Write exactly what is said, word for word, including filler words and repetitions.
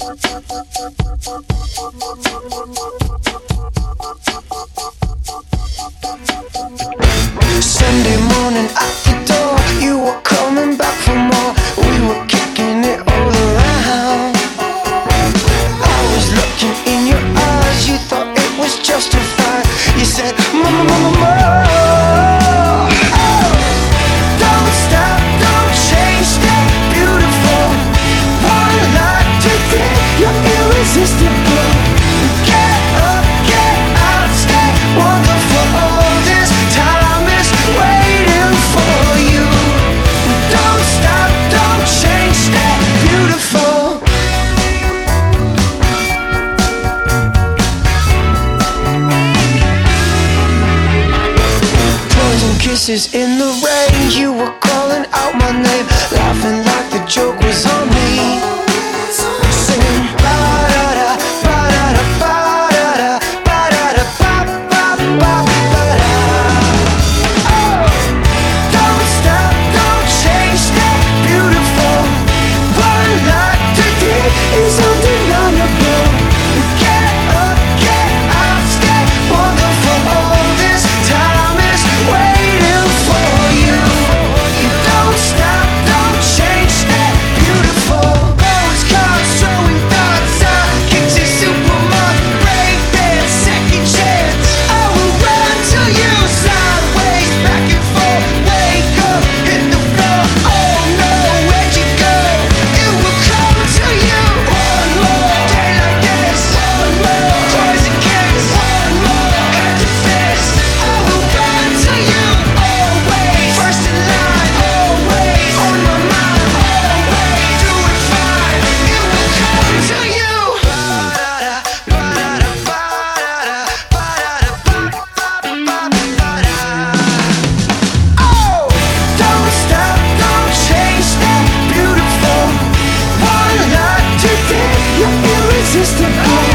Sunday morning at the door, you were coming back for more. We were kicking it all around. I was looking in your eyes, you thought it was justified. You said, mama, mama, mama. Oh, don't stop, don't change, stay beautiful. One life today, you're irresistible. Get up, get out, stay wonderful. All this time is waiting for you. Don't stop, don't change, stay beautiful. Poison kisses in the rain, you were calling out my name, laughing like the joke was on me. Singing ba-da-da, ba-da-da, ba-da-da, ba-da-da, ba-ba-ba-ba-ba-da. Oh, don't stop, don't change, stay beautiful. One life today is undeniable. Get up, get out, stay wonderful. All this time is waiting for you. Don't stop, don't change, stay beautiful. Postcards throwing thoughts out, kicks your supermarket, break bed, second chance. I will run to you sideways, back and forth. Wake up, hit the floor. Oh no, where'd you go? It will come to you. One more day like this, one more poison kiss, one more empty fist. I will run to you always, first in line, always on my mind, always doing fine. It will come to you. Ba-da-da, ba-da-da, ba-da-da, ba-da-da, ba-ba-ba-ba-da. Oh, don't stop, don't change, stay beautiful. One life today, you're irresistible.